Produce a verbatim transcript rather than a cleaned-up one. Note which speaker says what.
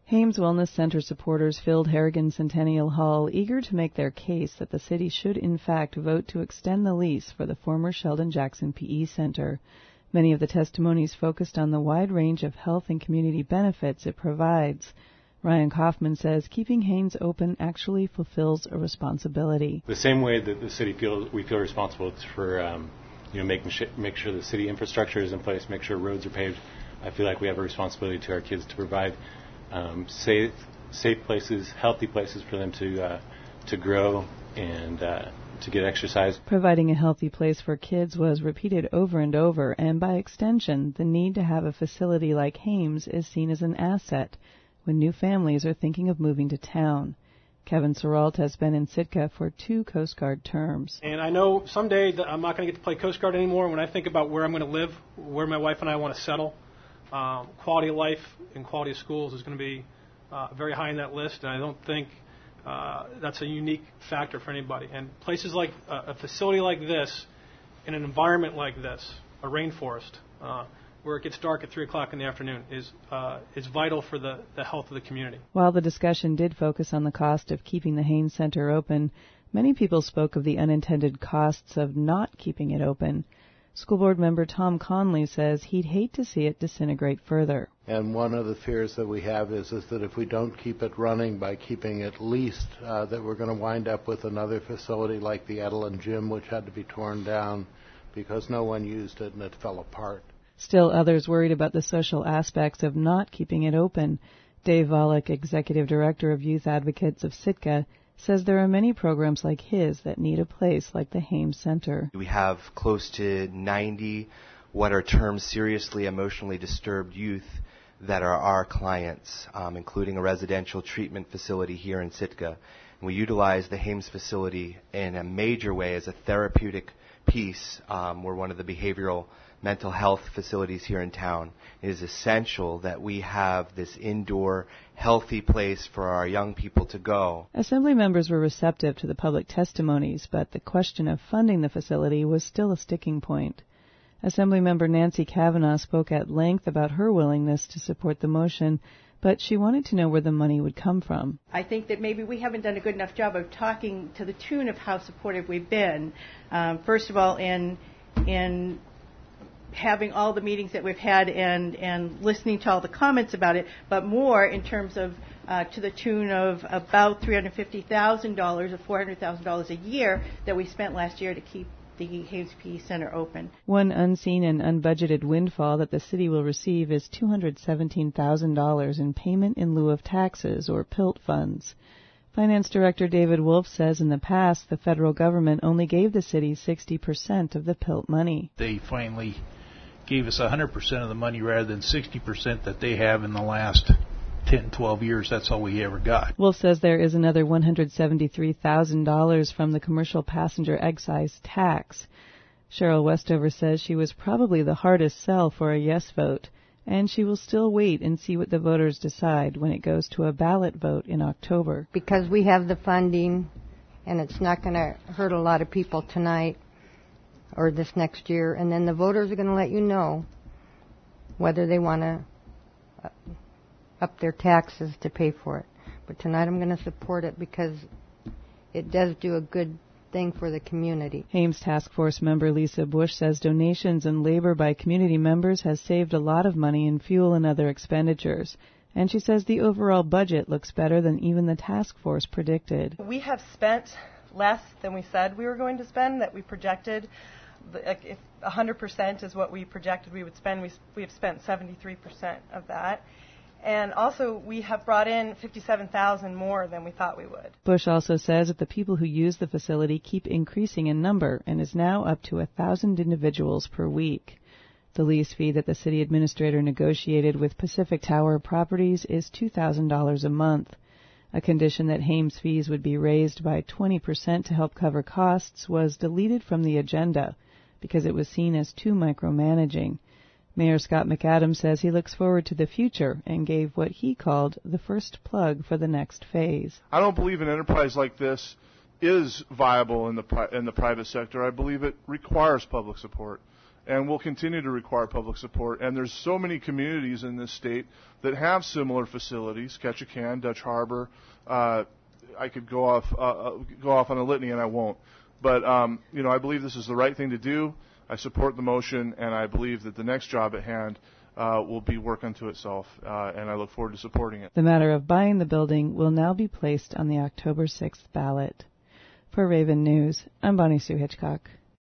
Speaker 1: Hames Wellness Center supporters filled Harrigan Centennial Hall, eager to make their case that the city should in fact vote to extend the lease for the former Sheldon Jackson P E Center. Many of the testimonies focused on the wide range of health and community benefits it provides. Ryan Kaufman says keeping Hames open actually fulfills a responsibility.
Speaker 2: The same way that the city feels, we feel responsible for, um, you know, making sh- make sure the city infrastructure is in place, make sure roads are paved. I feel like we have a responsibility to our kids to provide um, safe, safe places, healthy places for them to uh, to grow and uh, to get exercise.
Speaker 1: Providing a healthy place for kids was repeated over and over, and by extension, the need to have a facility like Hames is seen as an asset when new families are thinking of moving to town. Kevin Seralt has been in Sitka for two Coast Guard terms.
Speaker 3: And I know someday that I'm not going to get to play Coast Guard anymore. When I think about where I'm going to live, where my wife and I want to settle, um, quality of life and quality of schools is going to be uh, very high on that list. And I don't think uh, that's a unique factor for anybody. And places like uh, a facility like this, in an environment like this, a rainforest, uh, where it gets dark at three o'clock in the afternoon, is uh, is vital for the, the health of the community.
Speaker 1: While the discussion did focus on the cost of keeping the Hames Center open, many people spoke of the unintended costs of not keeping it open. School board member Tom Conley says he'd hate to see it disintegrate further.
Speaker 4: And one of the fears that we have is, is that if we don't keep it running by keeping it leased, uh, that we're going to wind up with another facility like the Edelin Gym, which had to be torn down because no one used it and it fell apart.
Speaker 1: Still others worried about the social aspects of not keeping it open. Dave Volek, Executive Director of Youth Advocates of Sitka, says there are many programs like his that need a place like the Hames Center.
Speaker 5: We have close to ninety what are termed seriously emotionally disturbed youth that are our clients, um, including a residential treatment facility here in Sitka. And we utilize the Hames facility in a major way as a therapeutic piece. Um, we're one of the behavioral mental health facilities here in town. It is essential that we have this indoor, healthy place for our young people to go.
Speaker 1: Assembly members were receptive to the public testimonies, but the question of funding the facility was still a sticking point. Assemblymember Nancy Kavanaugh spoke at length about her willingness to support the motion, but she wanted to know where the money would come from.
Speaker 6: I think that maybe we haven't done a good enough job of talking to the tune of how supportive we've been. Um, first of all, in in having all the meetings that we've had and, and listening to all the comments about it, but more in terms of uh, to the tune of about three hundred fifty thousand dollars or four hundred thousand dollars a year that we spent last year to keep the Hames P E Center open.
Speaker 1: One unseen and unbudgeted windfall that the city will receive is two hundred seventeen thousand dollars in payment in lieu of taxes, or P I L T funds. Finance Director David Wolf says in the past the federal government only gave the city sixty percent of the P I L T money.
Speaker 7: They finally gave us one hundred percent of the money rather than sixty percent that they have in the last ten, twelve years. That's all we ever got.
Speaker 1: Wolf says there is another one hundred seventy-three thousand dollars from the commercial passenger excise tax. Cheryl Westover says she was probably the hardest sell for a yes vote, and she will still wait and see what the voters decide when it goes to a ballot vote in October.
Speaker 8: Because we have the funding, and it's not going to hurt a lot of people tonight or this next year, and then the voters are going to let you know whether they want to up their taxes to pay for it. But tonight I'm going to support it because it does do a good thing for the community.
Speaker 1: Hames Task Force member Lisa Bush says donations and labor by community members has saved a lot of money in fuel and other expenditures. And she says the overall budget looks better than even the task force predicted.
Speaker 9: We have spent less than we said we were going to spend, that we projected. If one hundred percent is what we projected we would spend, we, we have spent seventy-three percent of that. And also, we have brought in fifty-seven thousand more than we thought we would.
Speaker 1: Bush also says that the people who use the facility keep increasing in number and is now up to one thousand individuals per week. The lease fee that the city administrator negotiated with Pacific Tower Properties is two thousand dollars a month. A condition that Hames fees would be raised by twenty percent to help cover costs was deleted from the agenda because it was seen as too micromanaging. Mayor Scott McAdams says he looks forward to the future and gave what he called the first plug for the next phase.
Speaker 10: I don't believe an enterprise like this is viable in the pri- in the private sector. I believe it requires public support. and will continue to require public support. And there's so many communities in this state that have similar facilities, Ketchikan, Dutch Harbor. Uh, I could go off uh, go off on a litany, and I won't. But um, you know, I believe this is the right thing to do. I support the motion, and I believe that the next job at hand uh, will be work unto itself, uh, and I look forward to supporting it.
Speaker 1: The matter of buying the building will now be placed on the October sixth ballot. For Raven News, I'm Bonnie Sue Hitchcock.